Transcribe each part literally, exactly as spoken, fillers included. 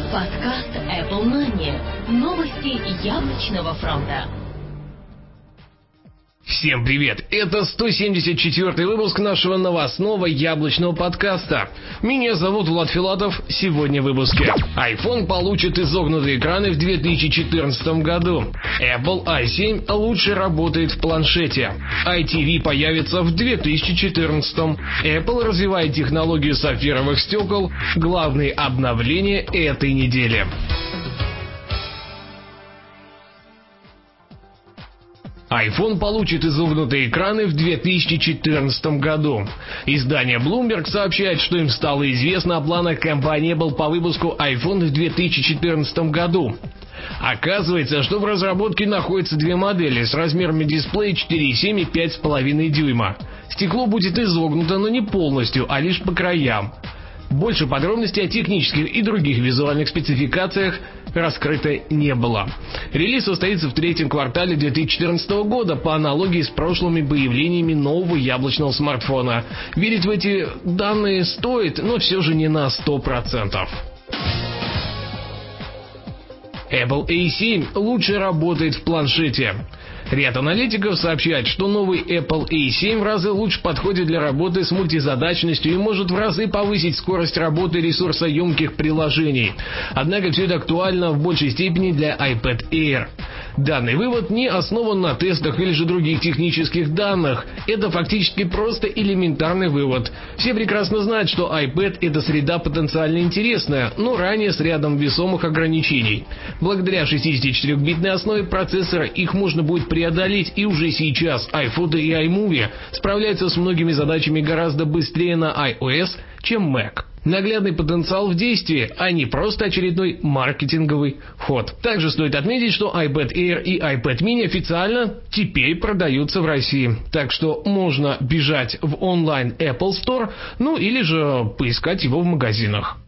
Подкаст Apple Money. Новости яблочного фронта. Всем привет! Это сто семьдесят четвёртый выпуск нашего новостного яблочного подкаста. Меня зовут Влад Филатов. Сегодня в выпуске. iPhone получит изогнутые экраны в две тысячи четырнадцатом году. Apple ай семь лучше работает в планшете. ай ти ви появится в две тысячи четырнадцатом. Apple развивает технологию сапфировых стекол. Главные обновления этой недели. iPhone получит изогнутые экраны в две тысячи четырнадцатом году. Издание Bloomberg сообщает, что им стало известно о планах компании Apple по выпуску iPhone в две тысячи четырнадцатом году. Оказывается, что в разработке находятся две модели с размерами дисплея четыре и семь и пять с половиной дюйма. Стекло будет изогнуто, но не полностью, а лишь по краям. Больше подробностей о технических и других визуальных спецификациях раскрыто не было. Релиз состоится в третьем квартале две тысячи четырнадцатого года по аналогии с прошлыми появлениями нового яблочного смартфона. Верить в эти данные стоит, но все же не на сто процентов. Apple эй семь лучше работает в планшете. Ряд аналитиков сообщает, что новый Apple эй семь в разы лучше подходит для работы с мультизадачностью и может в разы повысить скорость работы ресурсоемких приложений. Однако все это актуально в большей степени для iPad Air. Данный вывод не основан на тестах или же других технических данных. Это фактически просто элементарный вывод. Все прекрасно знают, что iPad — это среда потенциально интересная, но ранее с рядом весомых ограничений. Благодаря шестидесятичетырёхбитной основе процессора их можно будет преодолеть, и уже сейчас iPhoto и iMovie справляются с многими задачами гораздо быстрее на iOS, чем Mac. Наглядный потенциал в действии, а не просто очередной маркетинговый ход. Также стоит отметить, что iPad Air и iPad mini официально теперь продаются в России. Так что можно бежать в онлайн Apple Store, ну или же поискать его в магазинах.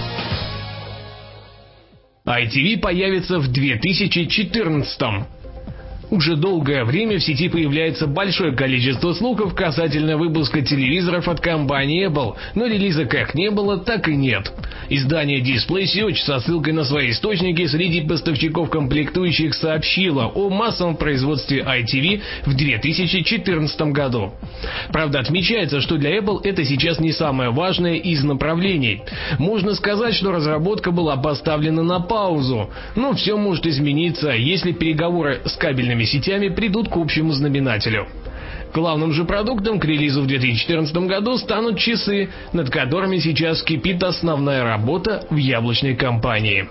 ай ти ви появится в две тысячи четырнадцатом. Уже долгое время в сети появляется большое количество слухов касательно выпуска телевизоров от компании Apple, но релиза как не было, так и нет. Издание DisplaySearch со ссылкой на свои источники среди поставщиков комплектующих сообщило о массовом производстве ай ти ви в две тысячи четырнадцатом году. Правда, отмечается, что для Apple это сейчас не самое важное из направлений. Можно сказать, что разработка была поставлена на паузу, но все может измениться, если переговоры с кабельными сетями придут к общему знаменателю. Главным же продуктом к релизу в две тысячи четырнадцатом году станут часы, над которыми сейчас кипит основная работа в яблочной компании.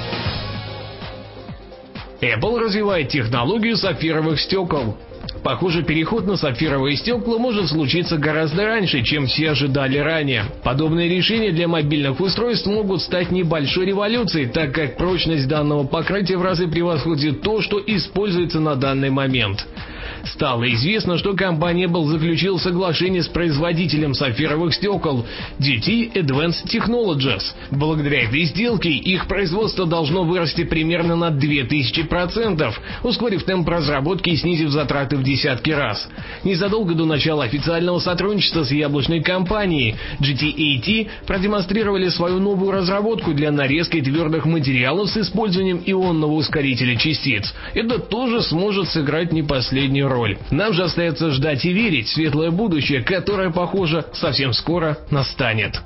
Apple развивает технологию сапфировых стекол. Похоже, переход на сапфировые стекла может случиться гораздо раньше, чем все ожидали ранее. Подобные решения для мобильных устройств могут стать небольшой революцией, так как прочность данного покрытия в разы превосходит то, что используется на данный момент. Стало известно, что компания Apple заключила соглашение с производителем сапфировых стекол ди ти Advanced Technologies. Благодаря этой сделке их производство должно вырасти примерно на две тысячи процентов, ускорив темп разработки и снизив затраты в десятки раз. Незадолго до начала официального сотрудничества с яблочной компанией джи ти эй ти продемонстрировали свою новую разработку для нарезки твердых материалов с использованием ионного ускорителя частиц. Это тоже сможет сыграть не последнюю роль. Нам же остается ждать и верить в светлое будущее, которое, похоже, совсем скоро настанет.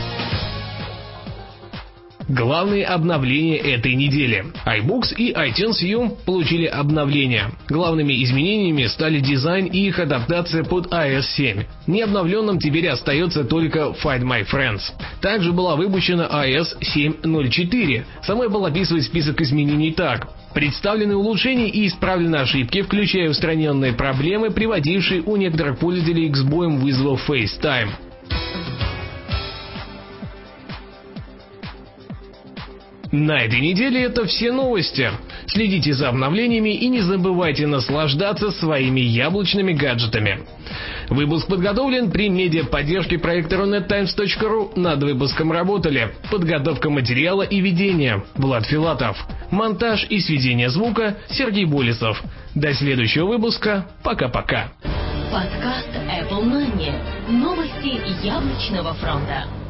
Главные обновления этой недели. iBooks и iTunes U получили обновления. Главными изменениями стали дизайн и их адаптация под ай о эс семь. Необновленным теперь остается только Find My Friends. Также была выпущена ай о эс семь ноль четыре. Сам Apple описывает список изменений так: представлены улучшения и исправлены ошибки, включая устраненные проблемы, приводившие у некоторых пользователей к сбоям вызовов FaceTime. На этой неделе это все новости. Следите за обновлениями и не забывайте наслаждаться своими яблочными гаджетами. Выпуск подготовлен при медиаподдержке проекта рунет таймс точка ру. Над выпуском работали: подготовка материала и ведение — Влад Филатов, монтаж и сведение звука — Сергей Болесов. До следующего выпуска. Пока-пока. Подкаст Apple Money. Новости яблочного фронта.